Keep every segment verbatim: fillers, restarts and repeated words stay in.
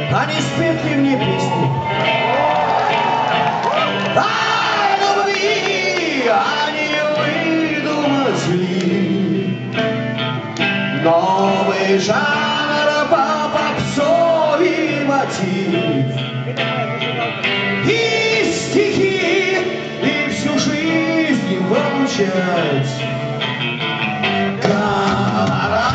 А не спеть ли мне песни о любви, а не выдумать ли новый жанр по попсовый мотив и стихи, и всю жизнь получать гонорар.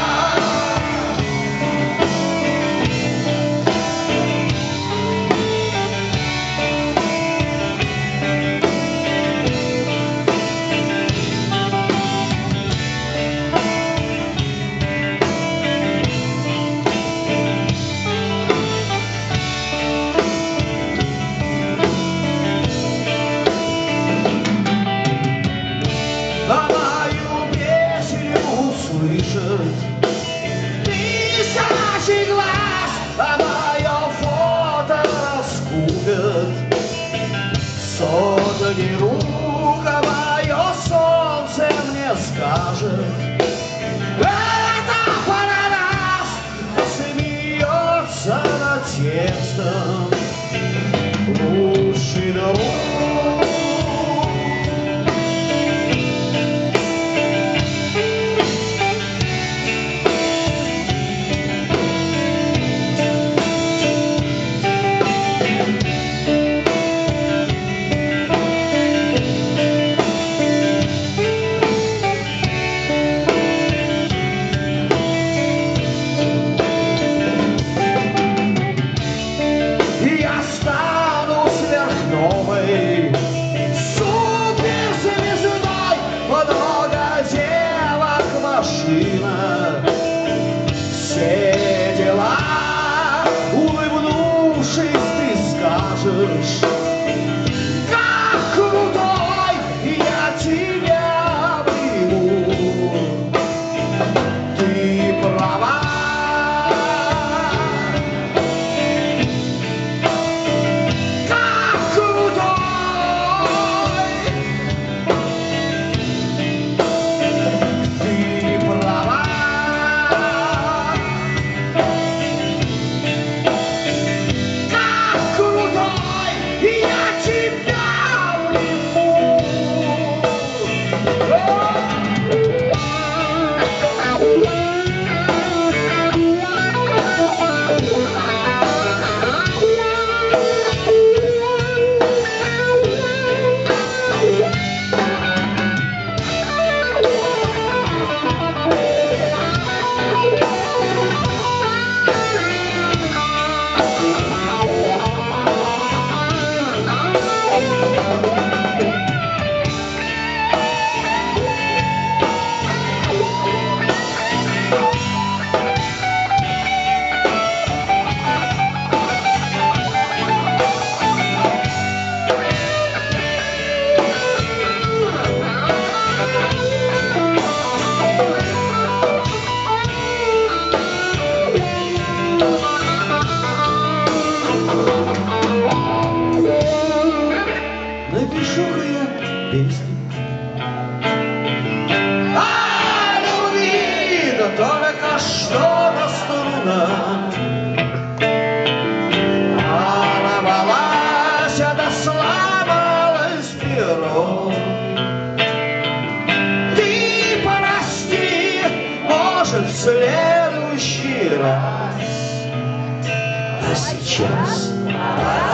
Тысячи глаз, а мое фото раскупят сотни рук, а мое солнце мне скажет: это парадокс, смеется над текстом лучший друг. Новой суперзвездой, много девок, машина, все дела. Улыбнувшись, ты скажешь: как крутой, я тебя приму. Ты права. Напишу-ка я песню о любви, да только что на струнах. Она рвалась, да сломалась перо. Ты прости, может, в следующий раз. А сейчас